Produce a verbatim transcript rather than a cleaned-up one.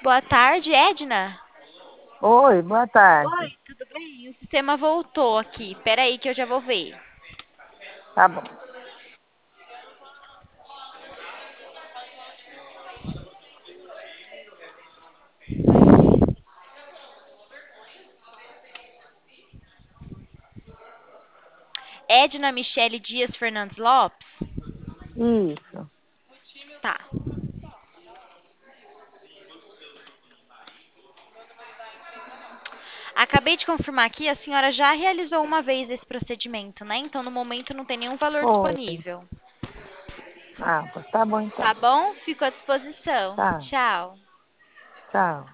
boa tarde, Edna. Oi, boa Oi, tarde. tudo bem? O sistema voltou aqui. Peraí que eu já vou ver. Tá bom. Edna Michele Dias Fernandes Lopes? Isso. Tá. Acabei de confirmar aqui, a senhora já realizou uma vez esse procedimento, né? Então, no momento, não tem nenhum valor Foi. disponível. Ah, pois tá bom então. Tá bom? Fico à disposição. Tá. Tchau. Tchau.